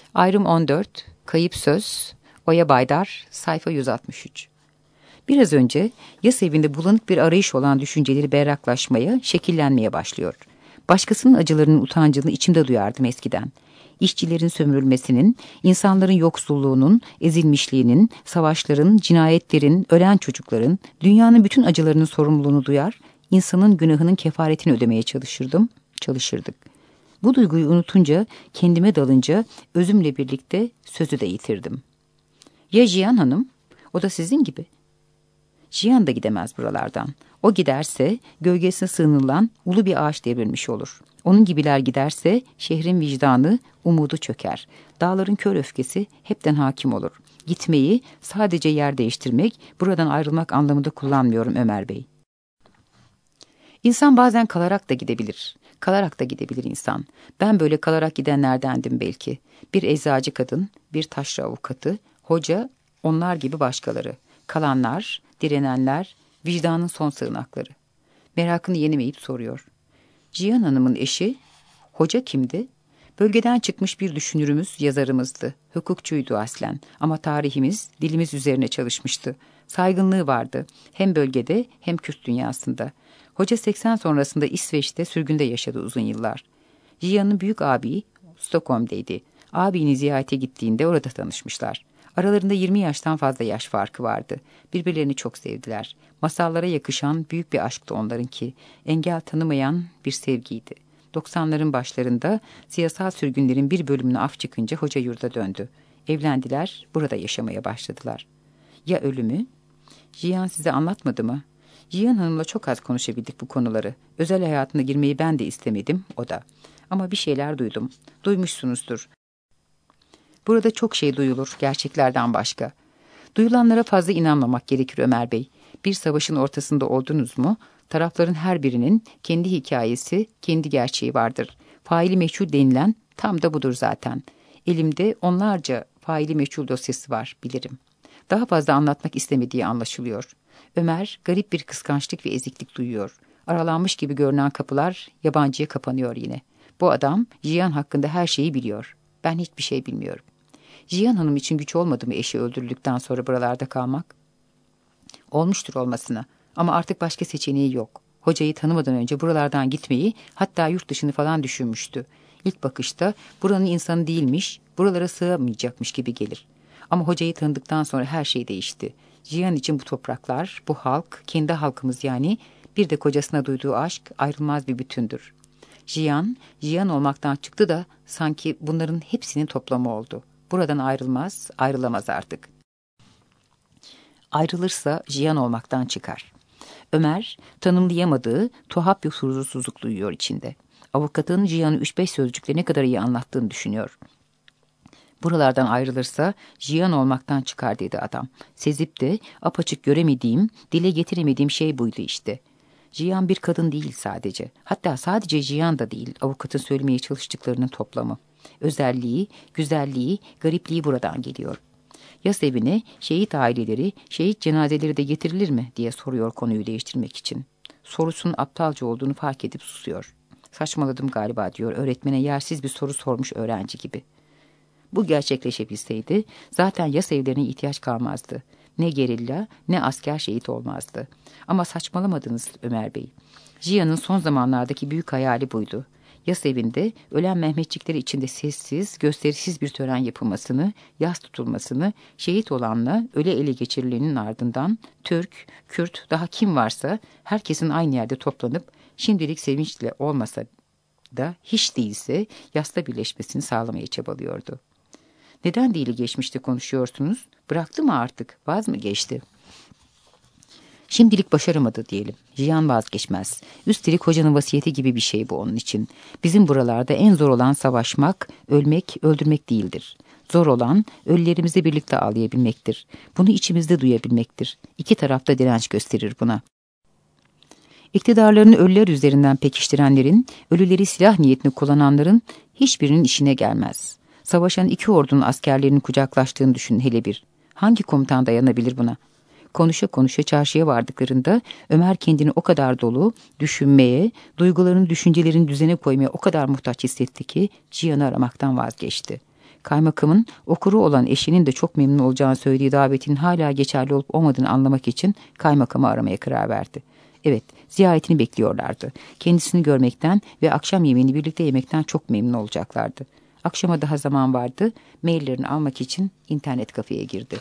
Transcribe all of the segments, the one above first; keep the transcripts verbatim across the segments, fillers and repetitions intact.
Ayrım on dört, Kayıp Söz, Oya Baydar, sayfa yüz altmış üç. Biraz önce yas evinde bulanık bir arayış olan düşünceleri berraklaşmaya, şekillenmeye başlıyor. Başkasının acılarının utancını içimde duyardım eskiden. İşçilerin sömürülmesinin, insanların yoksulluğunun, ezilmişliğinin, savaşların, cinayetlerin, ölen çocukların, dünyanın bütün acılarının sorumluluğunu duyar, insanın günahının kefaretini ödemeye çalışırdım, çalışırdık. Bu duyguyu unutunca, kendime dalınca özümle birlikte sözü de yitirdim. Ya Jiyan Hanım? O da sizin gibi. Jiyan da gidemez buralardan. O giderse gölgesine sığınılan ulu bir ağaç devrilmiş olur. Onun gibiler giderse şehrin vicdanı, umudu çöker. Dağların kör öfkesi hepten hakim olur. Gitmeyi sadece yer değiştirmek, buradan ayrılmak anlamında kullanmıyorum Ömer Bey. İnsan bazen kalarak da gidebilir. Kalarak da gidebilir insan. Ben böyle kalarak gidenlerdendim belki. Bir eczacı kadın, bir taşra avukatı, hoca, onlar gibi başkaları. Kalanlar, direnenler, vicdanın son sığınakları. Merakını yenemeyip soruyor. Jiyan Hanım'ın eşi, hoca kimdi? Bölgeden çıkmış bir düşünürümüz, yazarımızdı. Hukukçuydu aslen ama tarihimiz, dilimiz üzerine çalışmıştı. Saygınlığı vardı hem bölgede hem Kürt dünyasında. Hoca seksen sonrasında İsveç'te sürgünde yaşadı uzun yıllar. Jiyan'ın büyük abi Stockholm'deydi. Abini ziyarete gittiğinde orada tanışmışlar. Aralarında yirmi yaştan fazla yaş farkı vardı. Birbirlerini çok sevdiler. Masallara yakışan büyük bir aşktı onlarınki. Engel tanımayan bir sevgiydi. doksanların başlarında siyasal sürgünlerin bir bölümüne af çıkınca hoca yurda döndü. Evlendiler, burada yaşamaya başladılar. Ya ölümü? Jiyan size anlatmadı mı? Jiyan Hanım'la çok az konuşabildik bu konuları. Özel hayatına girmeyi ben de istemedim, o da. Ama bir şeyler duydum. Duymuşsunuzdur. Burada çok şey duyulur, gerçeklerden başka. Duyulanlara fazla inanmamak gerekir Ömer Bey. Bir savaşın ortasında oldunuz mu, tarafların her birinin kendi hikayesi, kendi gerçeği vardır. Faili meçhul denilen tam da budur zaten. Elimde onlarca faili meçhul dosyası var, bilirim. Daha fazla anlatmak istemediği anlaşılıyor. Ömer garip bir kıskançlık ve eziklik duyuyor. Aralanmış gibi görünen kapılar yabancıya kapanıyor yine. Bu adam Jiyan hakkında her şeyi biliyor. Ben hiçbir şey bilmiyorum. Jiyan Hanım için güç olmadı mı eşi öldürüldükten sonra buralarda kalmak? Olmuştur olmasına ama artık başka seçeneği yok. Hocayı tanımadan önce buralardan gitmeyi, hatta yurt dışını falan düşünmüştü. İlk bakışta buranın insanı değilmiş, buralara sığamayacakmış gibi gelir. Ama hocayı tanıdıktan sonra her şey değişti. Jiyan için bu topraklar, bu halk, kendi halkımız yani, bir de kocasına duyduğu aşk ayrılmaz bir bütündür. Jiyan, Jiyan olmaktan çıktı da sanki bunların hepsinin toplamı oldu. Buradan ayrılmaz, ayrılamaz artık. Ayrılırsa Jiyan olmaktan çıkar. Ömer, tanımlayamadığı tuhaf bir huzursuzluk duyuyor içinde. Avukatın Jiyan'ı üç beş sözcükle ne kadar iyi anlattığını düşünüyor. Buralardan ayrılırsa Jiyan olmaktan çıkar dedi adam. Sezip de apaçık göremediğim, dile getiremediğim şey buydu işte. Jiyan bir kadın değil sadece. Hatta sadece Jiyan da değil, avukatın söylemeye çalıştıklarının toplamı. Özelliği, güzelliği, garipliği buradan geliyor. Yas evine şehit aileleri, şehit cenazeleri de getirilir mi diye soruyor konuyu değiştirmek için. Sorusunun aptalca olduğunu fark edip susuyor. Saçmaladım galiba diyor öğretmene yersiz bir soru sormuş öğrenci gibi. Bu gerçekleşebilseydi zaten yas evlerine ihtiyaç kalmazdı. Ne gerilla ne asker şehit olmazdı. Ama saçmalamadınız Ömer Bey. Jiyan'ın son zamanlardaki büyük hayali buydu. Yas evinde ölen Mehmetçikleri içinde sessiz, gösterişsiz bir tören yapılmasını, yas tutulmasını, şehit olanla öle ele geçirilenin ardından Türk, Kürt, daha kim varsa herkesin aynı yerde toplanıp şimdilik sevinçle olmasa da hiç değilse yasta birleşmesini sağlamaya çabalıyordu. Neden değil geçmişte konuşuyorsunuz? Bıraktı mı artık? Vaz mı geçti? Şimdilik başaramadı diyelim. Jiyan vazgeçmez. Üstelik hocanın vasiyeti gibi bir şey bu onun için. Bizim buralarda en zor olan savaşmak, ölmek, öldürmek değildir. Zor olan ölülerimizi birlikte ağlayabilmektir. Bunu içimizde duyabilmektir. İki tarafta direnç gösterir buna. İktidarlarını ölüler üzerinden pekiştirenlerin, ölüleri silah niyetini kullananların hiçbirinin işine gelmez. Savaşan iki ordunun askerlerinin kucaklaştığını düşünün hele bir. Hangi komutan dayanabilir buna? Konuşa konuşa çarşıya vardıklarında Ömer kendini o kadar dolu, düşünmeye, duygularını, düşüncelerini düzene koymaya o kadar muhtaç hissetti ki Jiyan'ı aramaktan vazgeçti. Kaymakamın okuru olan eşinin de çok memnun olacağını söylediği davetin hala geçerli olup olmadığını anlamak için kaymakamı aramaya karar verdi. Evet, ziyaretini bekliyorlardı. Kendisini görmekten ve akşam yemeğini birlikte yemekten çok memnun olacaklardı. Akşama daha zaman vardı. Maillerini almak için internet kafeye girdi.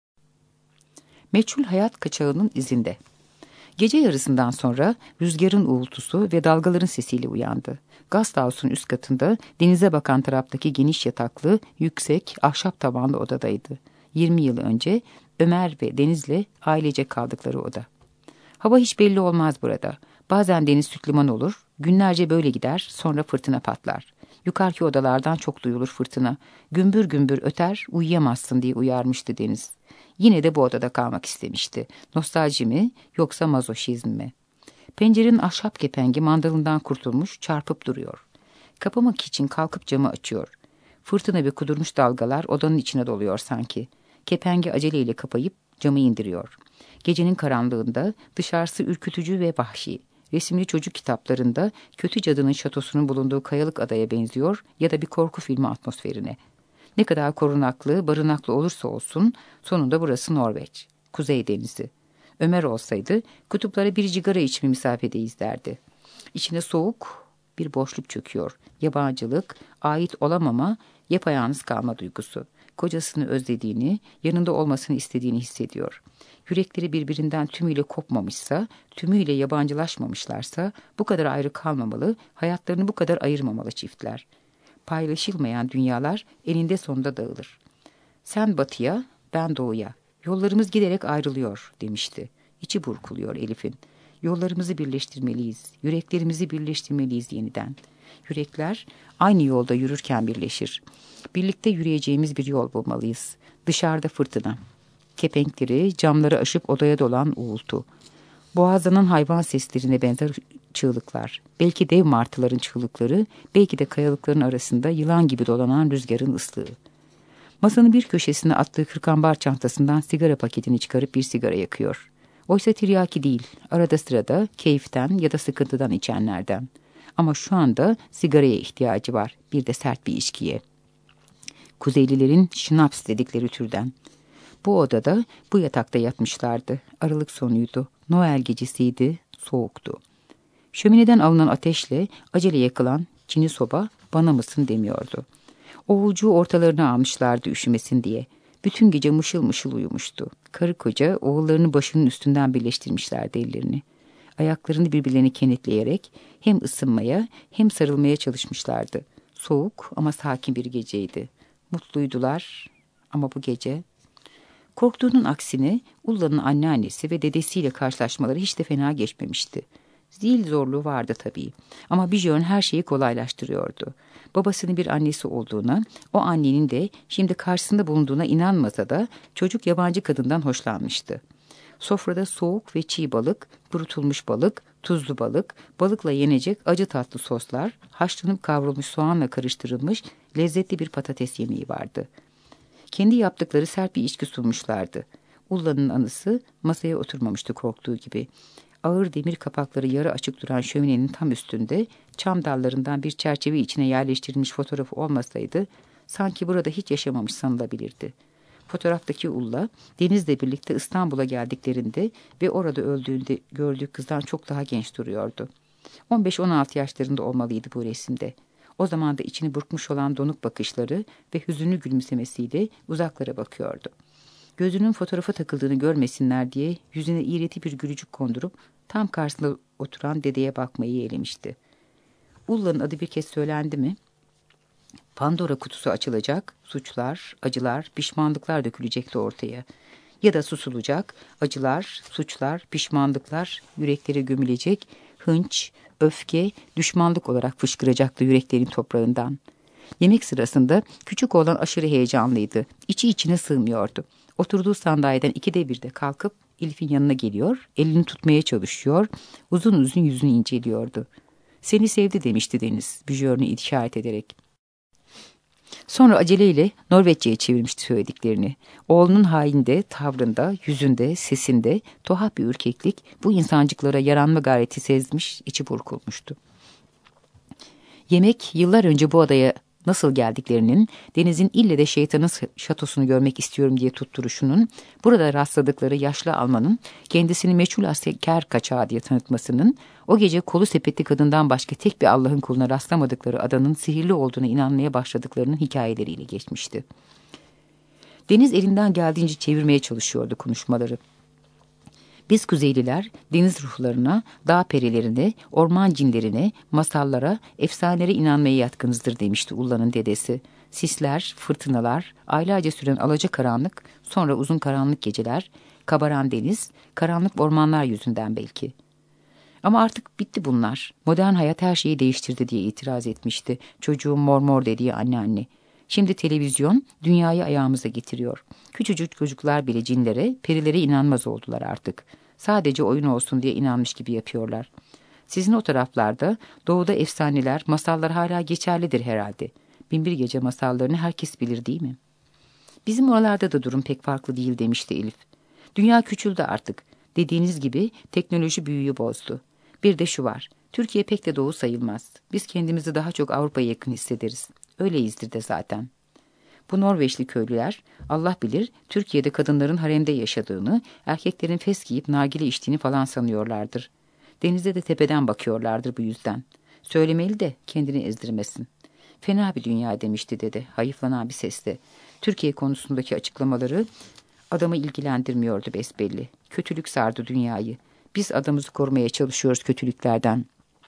Meçhul hayat kaçağının izinde. Gece yarısından sonra rüzgarın uğultusu ve dalgaların sesiyle uyandı. Gasthouse'un üst katında denize bakan taraftaki geniş yataklı, yüksek, ahşap tavanlı odadaydı. yirmi yıl önce Ömer ve Deniz'le ailece kaldıkları oda. Hava hiç belli olmaz burada. Bazen deniz süt liman olur, günlerce böyle gider, sonra fırtına patlar. Yukarıki odalardan çok duyulur fırtına. Gümbür gümbür öter, uyuyamazsın diye uyarmıştı Deniz. Yine de bu odada kalmak istemişti. Nostalji mi yoksa mazoşizm mi? Pencerenin ahşap kepengi mandalından kurtulmuş, çarpıp duruyor. Kapamak için kalkıp camı açıyor. Fırtına ve kudurmuş dalgalar odanın içine doluyor sanki. Kepengi aceleyle kapayıp camı indiriyor. Gecenin karanlığında dışarısı ürkütücü ve vahşi. Resimli çocuk kitaplarında kötü cadının şatosunun bulunduğu kayalık adaya benziyor ya da bir korku filmi atmosferine. Ne kadar korunaklı, barınaklı olursa olsun sonunda burası Norveç, Kuzey Denizi. Ömer olsaydı kutuplara bir cigara içme mesafedeyiz derdi. İçine soğuk bir boşluk çöküyor. Yabancılık, ait olamama, yapayalnız kalma duygusu. Kocasını özlediğini, yanında olmasını istediğini hissediyor. Yürekleri birbirinden tümüyle kopmamışsa, tümüyle yabancılaşmamışlarsa bu kadar ayrı kalmamalı, hayatlarını bu kadar ayırmamalı çiftler. Paylaşılmayan dünyalar eninde sonunda dağılır. Sen batıya, ben doğuya. Yollarımız giderek ayrılıyor demişti. İçi burkuluyor Elif'in. Yollarımızı birleştirmeliyiz, yüreklerimizi birleştirmeliyiz yeniden. Yürekler aynı yolda yürürken birleşir. Birlikte yürüyeceğimiz bir yol bulmalıyız. Dışarıda fırtına. Kepenkleri, camları aşıp odaya dolan uğultu. Boğazlanan hayvan seslerine benzer çığlıklar. Belki dev martıların çığlıkları, belki de kayalıkların arasında yılan gibi dolanan rüzgarın ıslığı. Masanın bir köşesine attığı kırkambar çantasından sigara paketini çıkarıp bir sigara yakıyor. Oysa tiryaki değil, arada sırada keyiften ya da sıkıntıdan içenlerden. Ama şu anda sigaraya ihtiyacı var, bir de sert bir içkiye. Kuzeylilerin şınaps dedikleri türden. Bu odada, bu yatakta yatmışlardı. Aralık sonuydu, Noel gecesiydi, soğuktu. Şömineden alınan ateşle acele yakılan çini soba bana mısın demiyordu. Oğulcuğu ortalarına almışlardı üşümesin diye. Bütün gece mışıl mışıl uyumuştu. Karı koca oğullarını başının üstünden birleştirmişlerdi ellerini. Ayaklarını birbirlerini kenetleyerek hem ısınmaya hem sarılmaya çalışmışlardı. Soğuk ama sakin bir geceydi. Mutluydular ama bu gece... Korktuğunun aksine Ulla'nın anneannesi ve dedesiyle karşılaşmaları hiç de fena geçmemişti. Zil zorluğu vardı tabii ama Björn her şeyi kolaylaştırıyordu. Babasının bir annesi olduğuna, o annenin de şimdi karşısında bulunduğuna inanmasa da çocuk yabancı kadından hoşlanmıştı. Sofrada soğuk ve çiğ balık, kurutulmuş balık, tuzlu balık, balıkla yenecek acı tatlı soslar, haşlanıp kavrulmuş soğanla karıştırılmış lezzetli bir patates yemeği vardı. Kendi yaptıkları sert bir içki sunmuşlardı. Ulla'nın anısı masaya oturmamıştı korktuğu gibi. Ağır demir kapakları yarı açık duran şöminenin tam üstünde çam dallarından bir çerçeve içine yerleştirilmiş fotoğrafı olmasaydı sanki burada hiç yaşamamış sanılabilirdi. Fotoğraftaki Ulla Deniz'le birlikte İstanbul'a geldiklerinde ve orada öldüğünde gördüğü kızdan çok daha genç duruyordu. on beş on altı yaşlarında olmalıydı bu resimde. O zaman da içini burkmuş olan donuk bakışları ve hüzünlü gülümsemesiyle uzaklara bakıyordu. Gözünün fotoğrafa takıldığını görmesinler diye yüzüne iğreti bir gülücük kondurup tam karşısında oturan dedeye bakmayı yeğlemişti. Ulla'nın adı bir kez söylendi mi? Pandora kutusu açılacak, suçlar, acılar, pişmanlıklar dökülecekti ortaya. Ya da susulacak, acılar, suçlar, pişmanlıklar yüreklere gömülecek, hınç, öfke, düşmanlık olarak fışkıracaktı yüreklerin toprağından. Yemek sırasında küçük oğlan aşırı heyecanlıydı. İçi içine sığmıyordu. Oturduğu sandalyeden ikide birde kalkıp Elif'in yanına geliyor, elini tutmaya çalışıyor, uzun uzun yüzünü inceliyordu. Seni sevdi demişti Deniz, Björn'ü işaret ederek. Sonra aceleyle Norveççe'ye çevirmişti söylediklerini. Oğlunun halinde, tavrında, yüzünde, sesinde tuhaf bir ürkeklik bu insancıklara yaranma gayreti sezmiş, içi burkulmuştu. Yemek yıllar önce bu adaya nasıl geldiklerinin, denizin ille de şeytanın şatosunu görmek istiyorum diye tutturuşunun, burada rastladıkları yaşlı Almanın kendisini meçhul asker kaçağı diye tanıtmasının, o gece kolu sepetli kadından başka tek bir Allah'ın kuluna rastlamadıkları adanın sihirli olduğuna inanmaya başladıklarının hikayeleriyle geçmişti. Deniz elinden geldiğince çevirmeye çalışıyordu konuşmaları. Biz Kuzeyliler deniz ruhlarına, dağ perilerine, orman cinlerine, masallara, efsanelere inanmaya yatkınızdır demişti Ulla'nın dedesi. Sisler, fırtınalar, aylarca süren alacakaranlık, sonra uzun karanlık geceler, kabaran deniz, karanlık ormanlar yüzünden belki. Ama artık bitti bunlar. Modern hayat her şeyi değiştirdi diye itiraz etmişti çocuğun mor mor dediği anneanne. Şimdi televizyon dünyayı ayağımıza getiriyor. Küçücük çocuklar bile cinlere, perilere inanmaz oldular artık. Sadece oyun olsun diye inanmış gibi yapıyorlar. Sizin o taraflarda doğuda efsaneler, masallar hala geçerlidir herhalde. Binbir Gece masallarını herkes bilir değil mi? Bizim oralarda da durum pek farklı değil demişti Elif. Dünya küçüldü artık. Dediğiniz gibi teknoloji büyüyü bozdu. Bir de şu var. Türkiye pek de doğu sayılmaz. Biz kendimizi daha çok Avrupa'ya yakın hissederiz. Öyleyizdir de zaten. Bu Norveçli köylüler, Allah bilir, Türkiye'de kadınların haremde yaşadığını, erkeklerin fes giyip nargile içtiğini falan sanıyorlardır. Denize de tepeden bakıyorlardır bu yüzden. Söylemeli de kendini ezdirmesin. Fena bir dünya demişti dede, hayıflanan bir sesle. Türkiye konusundaki açıklamaları adamı ilgilendirmiyordu besbelli. Kötülük sardı dünyayı. Biz adamımızı korumaya çalışıyoruz kötülüklerden.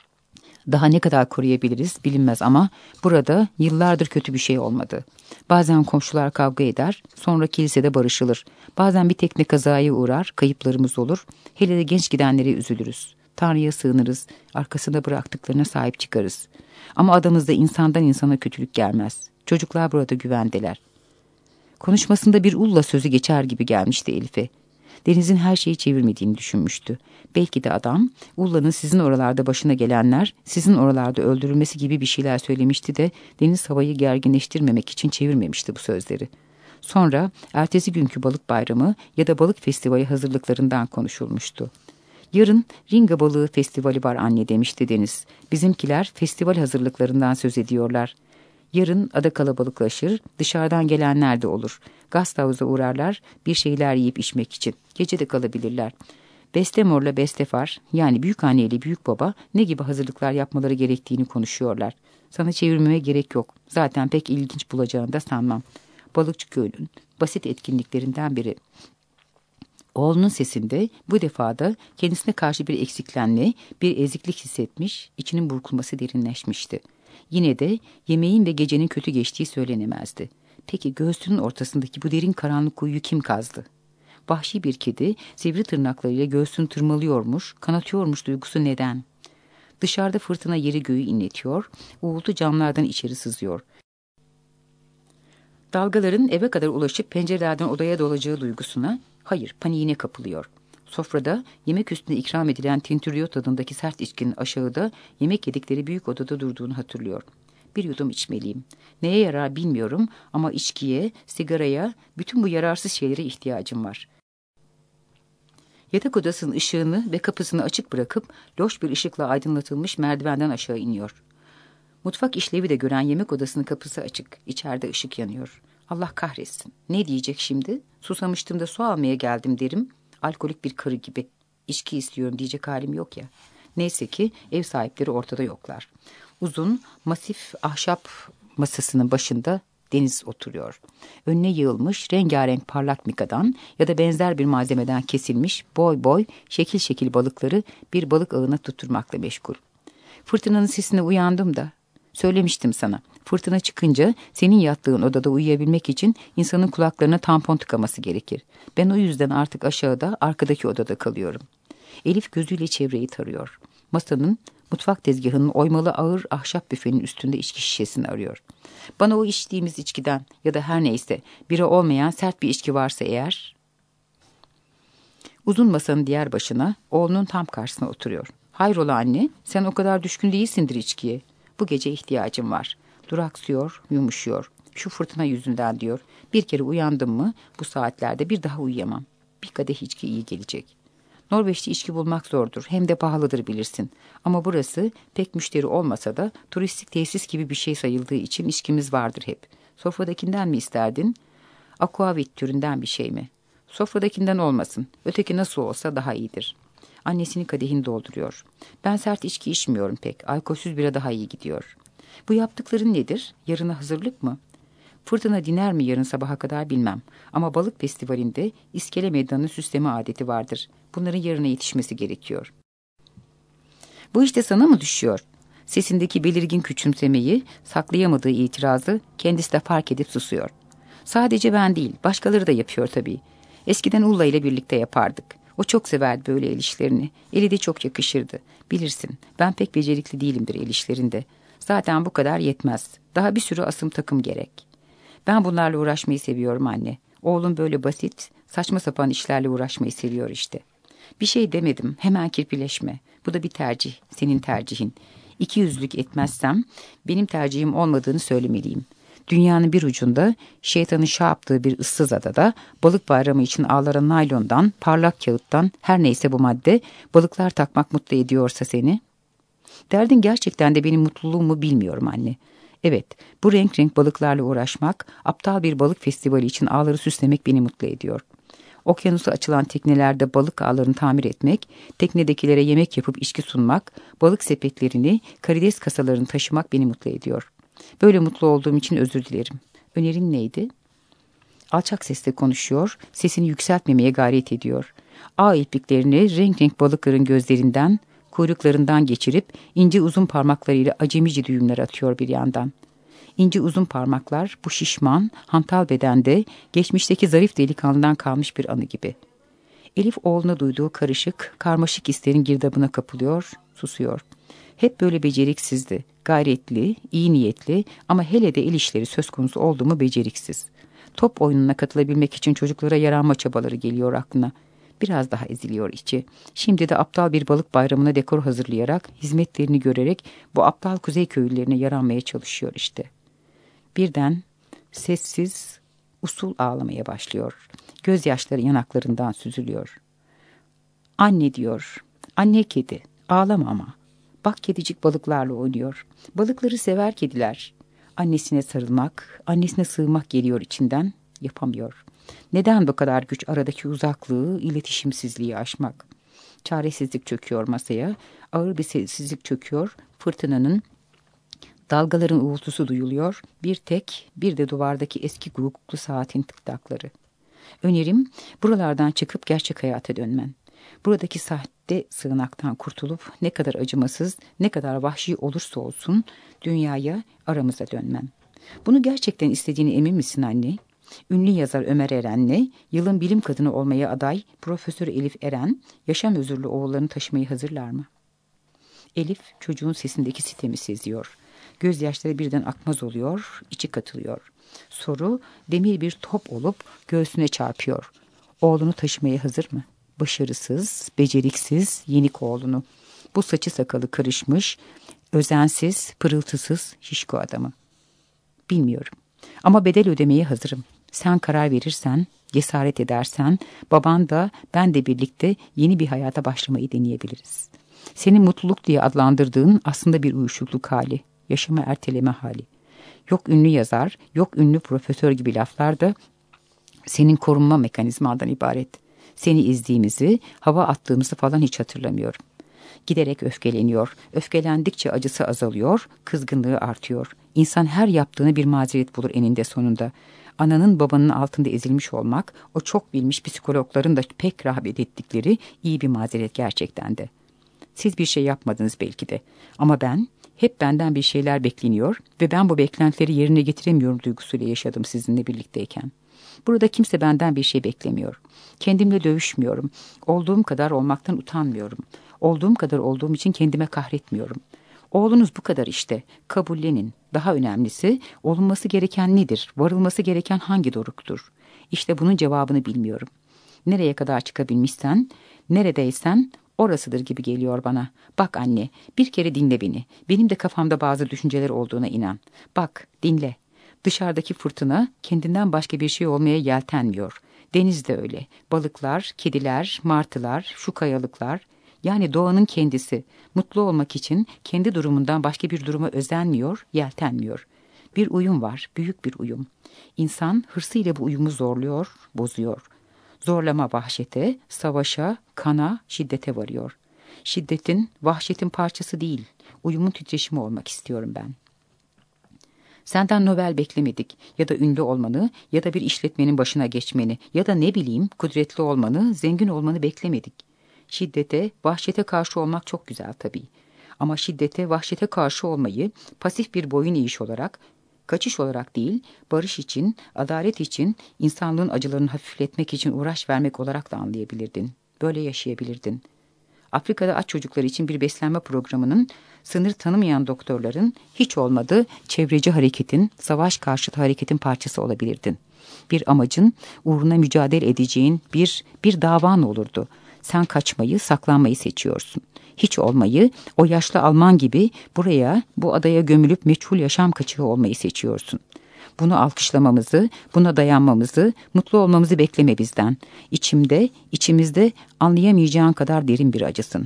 Daha ne kadar koruyabiliriz bilinmez ama burada yıllardır kötü bir şey olmadı. Bazen komşular kavga eder, sonra kilisede barışılır. Bazen bir tekne kazaya uğrar, kayıplarımız olur. Hele de genç gidenlere üzülürüz. Tanrı'ya sığınırız, arkasında bıraktıklarına sahip çıkarız. Ama adamızda insandan insana kötülük gelmez. Çocuklar burada güvendeler. Konuşmasında bir Ulla sözü geçer gibi gelmişti Elif'e. Deniz'in her şeyi çevirmediğini düşünmüştü. Belki de adam, Ulla'nın sizin oralarda başına gelenler, sizin oralarda öldürülmesi gibi bir şeyler söylemişti de Deniz havayı gerginleştirmemek için çevirmemişti bu sözleri. Sonra ertesi günkü balık bayramı ya da balık festivali hazırlıklarından konuşulmuştu. Yarın Ringa balığı festivali var anne demişti Deniz. Bizimkiler festival hazırlıklarından söz ediyorlar. Yarın ada kalabalıklaşır, dışarıdan gelenler de olur. Gasthaus'a uğrarlar, bir şeyler yiyip içmek için. Gece de kalabilirler. Bestemor'la Bestefar, yani büyükanne ile büyükbaba ne gibi hazırlıklar yapmaları gerektiğini konuşuyorlar. Sana çevirmeme gerek yok. Zaten pek ilginç bulacağını da sanmam. Balıkçı köylünün basit etkinliklerinden biri. Oğlunun sesinde bu defada kendisine karşı bir eksiklenme, bir eziklik hissetmiş, içinin burkulması derinleşmişti. Yine de yemeğin ve gecenin kötü geçtiği söylenemezdi. Peki göğsünün ortasındaki bu derin karanlık kuyuyu kim kazdı? Vahşi bir kedi sivri tırnaklarıyla göğsünü tırmalıyormuş, kanatıyormuş duygusu neden? Dışarıda fırtına yeri göğü inletiyor, uğultu camlardan içeri sızıyor. Dalgaların eve kadar ulaşıp pencerelerden odaya dolacağı duygusuna, hayır paniğine kapılıyor. Sofrada yemek üstüne ikram edilen tintüryo tadındaki sert içkinin aşağıda yemek yedikleri büyük odada durduğunu hatırlıyor. Bir yudum içmeliyim. Neye yarar bilmiyorum ama içkiye, sigaraya, bütün bu yararsız şeylere ihtiyacım var. Yatak odasının ışığını ve kapısını açık bırakıp loş bir ışıkla aydınlatılmış merdivenden aşağı iniyor. Mutfak işlevi de gören yemek odasının kapısı açık. İçeride ışık yanıyor. Allah kahretsin. Ne diyecek şimdi? Susamıştım da su almaya geldim derim. Alkolik bir karı gibi. İçki istiyorum diyecek halim yok ya. Neyse ki ev sahipleri ortada yoklar. Uzun, masif ahşap masasının başında Deniz oturuyor. Önüne yığılmış rengarenk parlak mikadan ya da benzer bir malzemeden kesilmiş boy boy şekil şekil balıkları bir balık ağına tutturmakla meşgul. Fırtınanın sesine uyandım da. Söylemiştim sana. Fırtına çıkınca senin yattığın odada uyuyabilmek için insanın kulaklarına tampon tıkaması gerekir. Ben o yüzden artık aşağıda, arkadaki odada kalıyorum. Elif gözüyle çevreyi tarıyor. Masanın, mutfak tezgahının oymalı ağır ahşap büfenin üstünde içki şişesini arıyor. Bana o içtiğimiz içkiden ya da her neyse bira olmayan sert bir içki varsa eğer... Uzun masanın diğer başına, oğlunun tam karşısına oturuyor. Hayrola anne, sen o kadar düşkün değilsindir içkiye. Bu gece ihtiyacım var. Duraksıyor, yumuşuyor. Şu fırtına yüzünden diyor. Bir kere uyandım mı bu saatlerde bir daha uyuyamam. Bir kadeh içki iyi gelecek. Norveç'te içki bulmak zordur. Hem de pahalıdır bilirsin. Ama burası pek müşteri olmasa da turistik tesis gibi bir şey sayıldığı için içkimiz vardır hep. Sofradakinden mi isterdin? Aquavit türünden bir şey mi? Sofradakinden olmasın. Öteki nasıl olsa daha iyidir. Annesinin kadehini dolduruyor. Ben sert içki içmiyorum pek. Alkolsüz bira daha iyi gidiyor. Bu yaptıkların nedir? Yarına hazırlık mı? Fırtına diner mi yarın sabaha kadar bilmem. Ama balık festivalinde iskele meydanını süsleme adeti vardır. Bunların yarına yetişmesi gerekiyor. Bu işte sana mı düşüyor? Sesindeki belirgin küçümsemeyi, saklayamadığı itirazı kendisi de fark edip susuyor. Sadece ben değil, başkaları da yapıyor tabii. Eskiden Ulla ile birlikte yapardık. O çok severdi böyle el işlerini. Eli de çok yakışırdı. Bilirsin, ben pek becerikli değilimdir el işlerinde. Zaten bu kadar yetmez. Daha bir sürü asım takım gerek. Ben bunlarla uğraşmayı seviyorum anne. Oğlum böyle basit, saçma sapan işlerle uğraşmayı seviyor işte. Bir şey demedim, hemen kirpileşme. Bu da bir tercih, senin tercihin. İki yüzlük etmezsem benim tercihim olmadığını söylemeliyim. Dünyanın bir ucunda şeytanın şah yaptığı bir ıssız adada balık bayramı için ağlara naylondan, parlak kağıttan her neyse bu madde balıklar takmak mutlu ediyorsa seni. Derdin gerçekten de benim mutluluğumu bilmiyorum anne. Evet, bu renk renk balıklarla uğraşmak, aptal bir balık festivali için ağları süslemek beni mutlu ediyor. Okyanusa açılan teknelerde balık ağlarını tamir etmek, teknedekilere yemek yapıp içki sunmak, balık sepetlerini, karides kasalarını taşımak beni mutlu ediyor. Böyle mutlu olduğum için özür dilerim. Önerin neydi? Alçak sesle konuşuyor, sesini yükseltmemeye gayret ediyor. Ağ ipliklerini renk renk balıkların gözlerinden, kuyruklarından geçirip ince uzun parmaklarıyla acemice düğümler atıyor bir yandan. İnce uzun parmaklar bu şişman, hantal bedende geçmişteki zarif delikanlıdan kalmış bir anı gibi. Elif oğluna duyduğu karışık, karmaşık hislerin girdabına kapılıyor, susuyor. Hep böyle beceriksizdi, gayretli, iyi niyetli ama hele de el işleri söz konusu oldu mu beceriksiz. Top oyununa katılabilmek için çocuklara yaranma çabaları geliyor aklına. Biraz daha eziliyor içi. Şimdi de aptal bir balık bayramına dekor hazırlayarak, hizmetlerini görerek bu aptal kuzey köylülerine yaranmaya çalışıyor işte. Birden sessiz, usul ağlamaya başlıyor. Gözyaşları yanaklarından süzülüyor. Anne diyor, anne kedi, ağlama ama. Bak kedicik balıklarla oynuyor. Balıkları sever kediler. Annesine sarılmak, annesine sığmak geliyor içinden, yapamıyor. Neden bu kadar güç aradaki uzaklığı, iletişimsizliği aşmak? Çaresizlik çöküyor masaya, ağır bir sessizlik çöküyor, fırtınanın, dalgaların uğultusu duyuluyor, bir tek, bir de duvardaki eski guguklu saatin tıktakları. Önerim, buralardan çıkıp gerçek hayata dönmen. Buradaki sahte sığınaktan kurtulup ne kadar acımasız, ne kadar vahşi olursa olsun dünyaya, aramıza dönmen. Bunu gerçekten istediğine emin misin anne? Ünlü yazar Ömer Eren'le yılın bilim kadını olmaya aday Profesör Elif Eren yaşam özürlü oğullarını taşımayı hazırlar mı? Elif çocuğun sesindeki sitemi seziyor. Gözyaşları birden akmaz oluyor, içi katılıyor. Soru demir bir top olup göğsüne çarpıyor. Oğlunu taşımaya hazır mı? Başarısız, beceriksiz, yenik oğlunu. Bu saçı sakalı karışmış, özensiz, pırıltısız, şişko adamı. Bilmiyorum. Ama bedel ödemeye hazırım. Sen karar verirsen, cesaret edersen, baban da ben de birlikte yeni bir hayata başlamayı deneyebiliriz. Senin mutluluk diye adlandırdığın aslında bir uyuşukluk hali, yaşama erteleme hali. Yok ünlü yazar, yok ünlü profesör gibi laflar da senin korunma mekanizmandan ibaret. Seni izdiğimizi, hava attığımızı falan hiç hatırlamıyorum. Giderek öfkeleniyor. Öfkelendikçe acısı azalıyor, kızgınlığı artıyor. İnsan her yaptığını bir mazeret bulur eninde sonunda. Ananın babanın altında ezilmiş olmak, o çok bilmiş psikologların da pek rağbet ettikleri iyi bir mazeret gerçekten de. Siz bir şey yapmadınız belki de. Ama ben, hep benden bir şeyler bekleniyor ve ben bu beklentileri yerine getiremiyorum duygusuyla yaşadım sizinle birlikteyken. Burada kimse benden bir şey beklemiyor. Kendimle dövüşmüyorum. Olduğum kadar olmaktan utanmıyorum. Olduğum kadar olduğum için kendime kahretmiyorum. Oğlunuz bu kadar işte. Kabullenin. Daha önemlisi olunması gereken nedir? Varılması gereken hangi doruktur? İşte bunun cevabını bilmiyorum. Nereye kadar çıkabilmişsen, neredeysen orasıdır gibi geliyor bana. Bak anne, bir kere dinle beni. Benim de kafamda bazı düşünceler olduğuna inan. Bak, dinle. Dışarıdaki fırtına kendinden başka bir şey olmaya yeltenmiyor. Deniz de öyle. Balıklar, kediler, martılar, şu kayalıklar, yani doğanın kendisi mutlu olmak için kendi durumundan başka bir duruma özenmiyor, yeltenmiyor. Bir uyum var, büyük bir uyum. İnsan hırsıyla bu uyumu zorluyor, bozuyor. Zorlama vahşete, savaşa, kana, şiddete varıyor. Şiddetin, vahşetin parçası değil, uyumun titreşimi olmak istiyorum ben. Senden Nobel beklemedik ya da ünlü olmanı ya da bir işletmenin başına geçmeni ya da ne bileyim kudretli olmanı, zengin olmanı beklemedik. Şiddete, vahşete karşı olmak çok güzel tabii. Ama şiddete, vahşete karşı olmayı pasif bir boyun eğiş olarak, kaçış olarak değil, barış için, adalet için, insanlığın acılarını hafifletmek için uğraş vermek olarak da anlayabilirdin. Böyle yaşayabilirdin. Afrika'da aç çocuklar için bir beslenme programının, sınır tanımayan doktorların, hiç olmadı çevreci hareketin, savaş karşıtı hareketin parçası olabilirdin. Bir amacın, uğruna mücadele edeceğin bir, bir davan olurdu. Sen kaçmayı, saklanmayı seçiyorsun. Hiç olmayı, o yaşlı Alman gibi buraya, bu adaya gömülüp meçhul yaşam kaçığı olmayı seçiyorsun. Bunu alkışlamamızı, buna dayanmamızı, mutlu olmamızı bekleme bizden. İçimde, içimizde anlayamayacağın kadar derin bir acısın.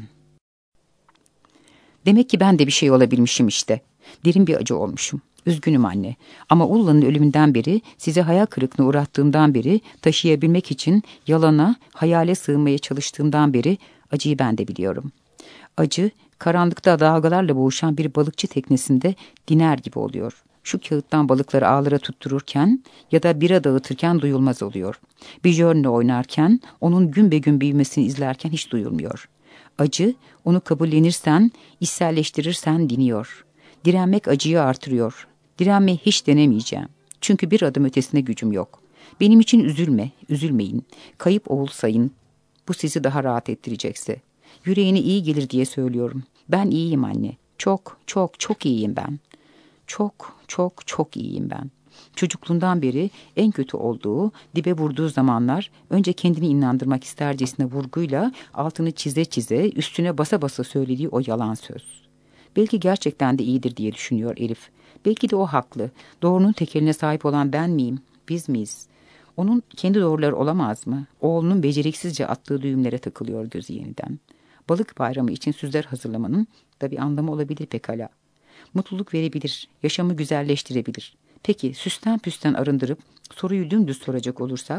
Demek ki ben de bir şey olabilmişim işte. Derin bir acı olmuşum. Üzgünüm anne. Ama Ulla'nın ölümünden beri, size hayal kırıklığına uğrattığımdan beri, taşıyabilmek için yalana, hayale sığınmaya çalıştığımdan beri acıyı ben de biliyorum. Acı, karanlıkta dalgalarla boğuşan bir balıkçı teknesinde diner gibi oluyor. Şu kağıttan balıkları ağlara tuttururken ya da bira dağıtırken duyulmaz oluyor. Bir jörnle oynarken, onun gün be gün büyümesini izlerken hiç duyulmuyor. Acı, onu kabullenirsen, içselleştirirsen diniyor. Direnmek acıyı artırıyor. Direnmeyi hiç denemeyeceğim. Çünkü bir adım ötesine gücüm yok. Benim için üzülme, üzülmeyin. Kayıp oğul sayın. Bu sizi daha rahat ettirecekse. Yüreğine iyi gelir diye söylüyorum. Ben iyiyim anne. Çok, çok, çok iyiyim ben. Çok, çok, çok iyiyim ben. Çocukluğundan beri en kötü olduğu, dibe vurduğu zamanlar önce kendini inandırmak istercesine vurguyla altını çize çize üstüne basa basa söylediği o yalan söz. Belki gerçekten de iyidir diye düşünüyor Elif. Belki de o haklı. Doğrunun tekeline sahip olan ben miyim? Biz miyiz? Onun kendi doğruları olamaz mı? Oğlunun beceriksizce attığı düğümlere takılıyor gözü yeniden. Balık bayramı için süsler hazırlamanın da bir anlamı olabilir pekala. Mutluluk verebilir, yaşamı güzelleştirebilir. Peki süsten püsten arındırıp soruyu dümdüz soracak olursak,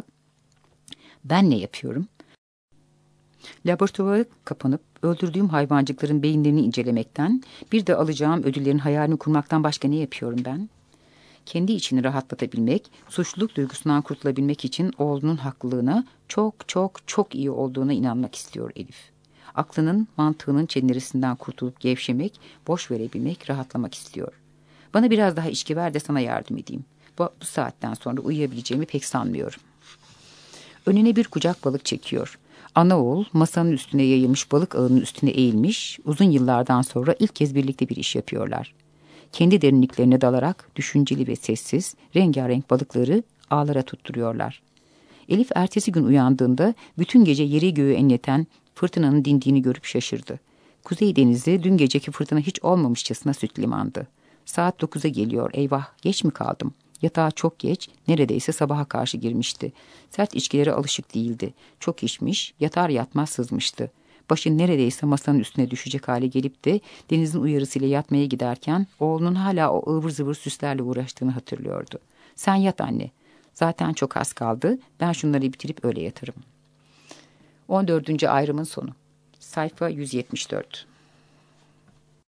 ben ne yapıyorum? Laboratuvara kapanıp öldürdüğüm hayvancıkların beyinlerini incelemekten, bir de alacağım ödüllerin hayalini kurmaktan başka ne yapıyorum ben? Kendi içini rahatlatabilmek, suçluluk duygusundan kurtulabilmek için oğlunun haklılığına çok çok çok iyi olduğuna inanmak istiyor Elif. Aklının, mantığının çenelisinden kurtulup gevşemek, boş verebilmek, rahatlamak istiyor. Bana biraz daha içki ver de sana yardım edeyim. Bu, bu saatten sonra uyuyabileceğimi pek sanmıyorum. Önüne bir kucak balık çekiyor. Ana oğul masanın üstüne yayılmış balık ağının üstüne eğilmiş, uzun yıllardan sonra ilk kez birlikte bir iş yapıyorlar. Kendi derinliklerine dalarak düşünceli ve sessiz, rengarenk balıkları ağlara tutturuyorlar. Elif ertesi gün uyandığında bütün gece yeri göğü enleten fırtınanın dindiğini görüp şaşırdı. Kuzey denizi dün geceki fırtına hiç olmamışçasına süt limandı. Saat dokuza geliyor, eyvah geç mi kaldım? Yatağa çok geç, neredeyse sabaha karşı girmişti. Sert içkilere alışık değildi. Çok içmiş, yatar yatmaz sızmıştı. Başı neredeyse masanın üstüne düşecek hale gelip de Deniz'in uyarısıyla yatmaya giderken oğlunun hala o ıvır zıvır süslerle uğraştığını hatırlıyordu. Sen yat anne. Zaten çok az kaldı. Ben şunları bitirip öyle yatarım. on dördüncü ayrımın sonu. Sayfa yüz yetmiş dört.